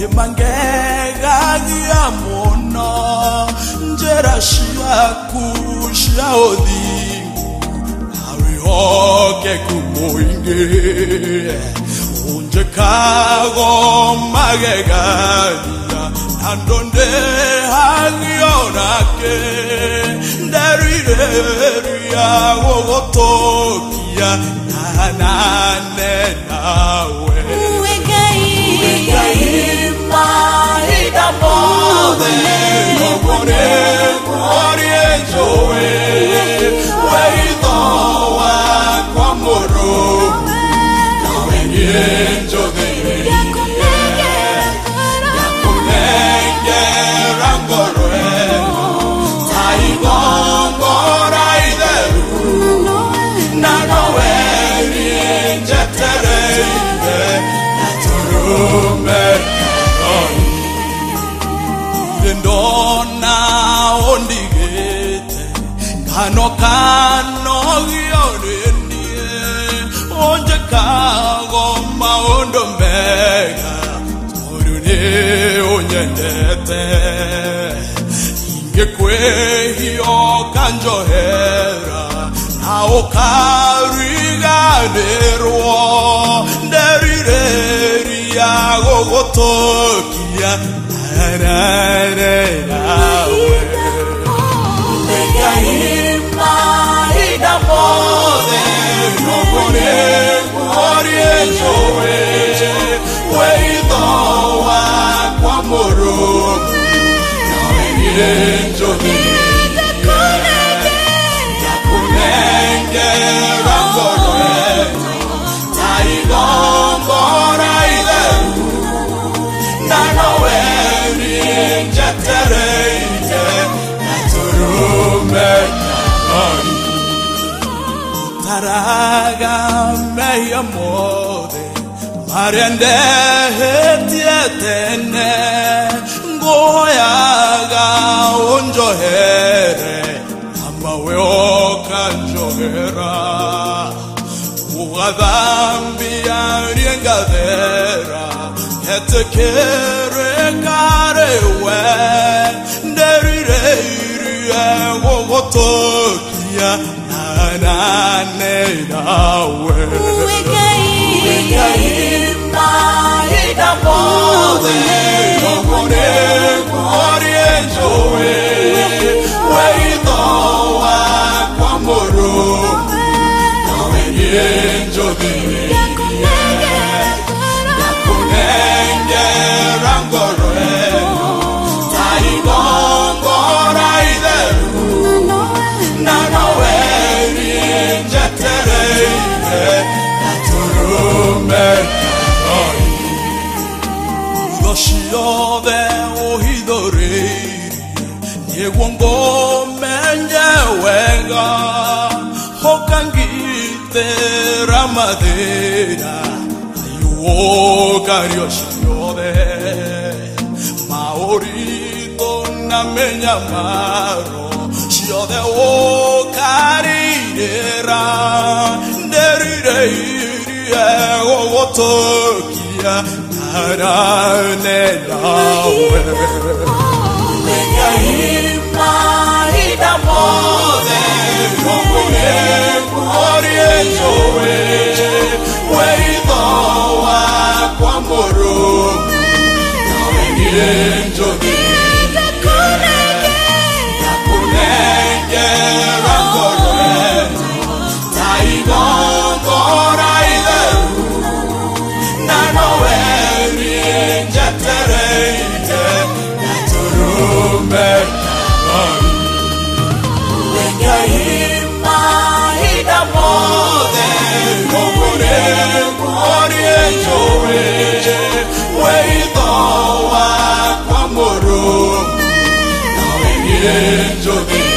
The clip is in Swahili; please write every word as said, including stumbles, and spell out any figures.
mangegagia muno njera ciaku cia uthingu nawihoke kumuingi unjekago magegagia nandonde hangionake nderireria gogotokia nanane nawe Ndona ondigete kano kano gionenie onje kago maondo mega torune onyendete ingekweyo kanjohera na okariganerwo nderireri yagogotokia Taraga meya mode Mariande hetietene Ngoyaga onjohere Ama weo kanjohera Ugadambi ariengadera Hetekere karewe Nderireirie gogotokia Nanane nawe Wekaima ida mode Yogone korienjowe Weidoa kwa moro Nawe yenjowe Yakunenge rangoroe Taigongora ideru Nanawe Udoshiyode ohidoreri Yegwongo menjewega Hokangite ramadera Ayuoga ryoshiyode Maorito na menyamaro Shiyode okarirera Nderireiri Ogotokia Narane nawe Wekaima ida mode Yogone korienjowe Weidoa kwa moro Nawe yenjowe Yakunenge rangoroe Taigongora ideru Nanawe yenjetereite Naturume Wekaima ida mode Yogone korienjowe Weidoa kwa moro Nawe yenjowe